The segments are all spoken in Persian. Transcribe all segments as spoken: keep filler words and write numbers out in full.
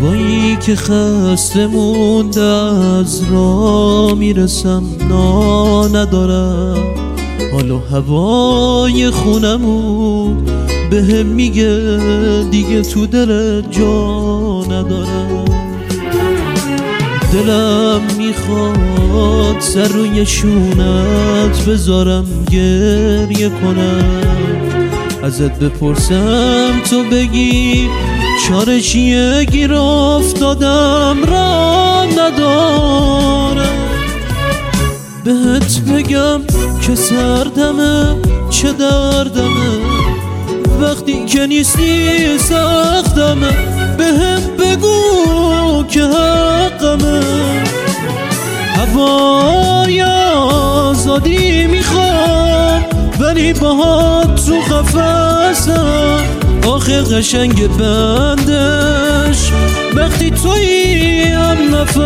شبایی که خسته مونده از راه میرسم نا ندارم، حالا هوای خونمون به هم میگه دیگه تو دل جا ندارم. دلم میخواد سر روی شونت بذارم گریه کنم، ازت بپرسم تو بگی چاره چیه، گیر افتادم را ندارم. بهت بگم که سردمه چه دردمه، وقتی که نیستی سختمه، بهم بگو که حقمه. هوای آزادی میخوام ولی باهات تو قفسم، آخه قشنگ بندش وقتی تویی هم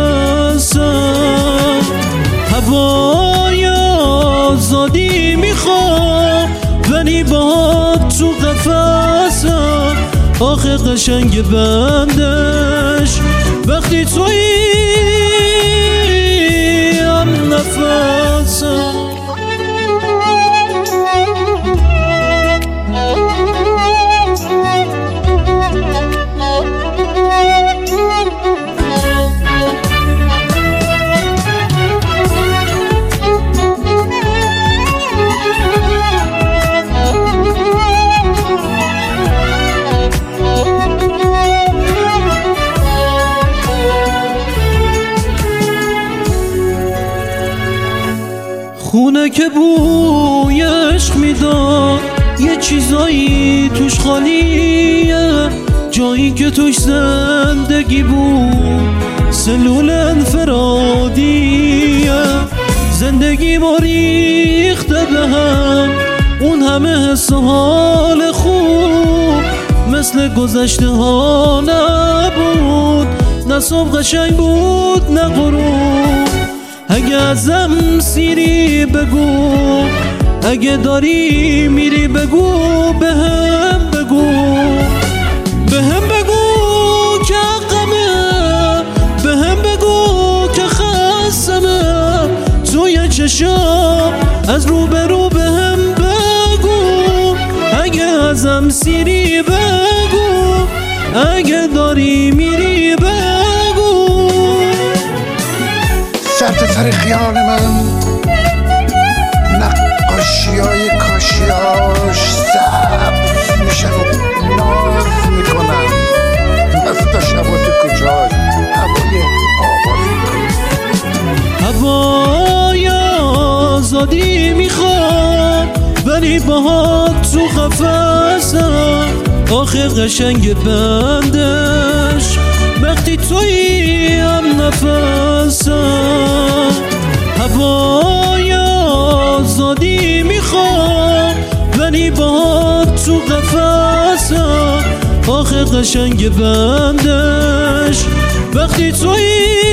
نفسم. هوای آزادی میخوام ولی باهات تو قفسم، آخه قشنگ بندش وقتی تویی هم نفسم. خونه که بوی عشق میداد یه چیزایی توش خالیه، جایی که توش زندگی بود سلول انفرادیه. زندگی ما ریخته به هم اون همه حس و حال خوب، مثل گذشته ها نبود، نه صبح قشنگ بود نه غروب. اگه ازم سیری بگو، اگه داری میری بگو، بهم بگو بهم بگو که حقمه، بهم بگو که خستمه. توی چشم از رو به رو بهم بگو، اگه ازم سیری بگو، اگه داری میری بگو. سرت سر خیال من نقاشی های کاشیاش سبز میشن و ناز میکنن، مستا شبا تو کجاش هوای آبادی میکنن. هوای آزادی میخوام ولی باهات تو قفسم، آخه قشنگ بندش وقتی تویی هم نفسم. هوای آزادی میخوام ولی باهات تو قفسم، آخه قشنگ بندش وقتی تویی